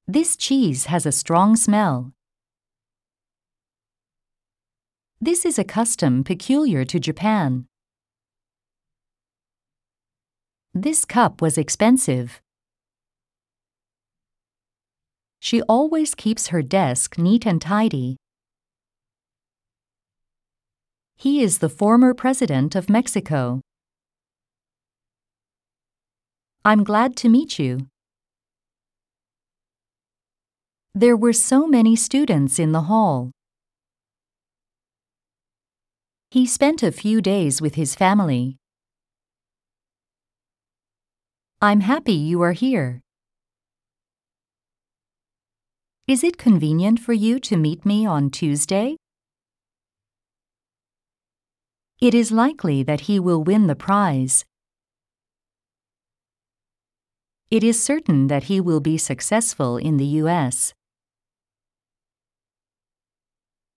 This cheese has a strong smell. This is a custom peculiar to Japan. This cup was expensive. She always keeps her desk neat and tidy. He is the former president of Mexico. I'm glad to meet you. There were so many students in the hall. He spent a few days with his family. I'm happy you are here. Is it convenient for you to meet me on Tuesday? It is likely that he will win the prize. It is certain that he will be successful in the U.S.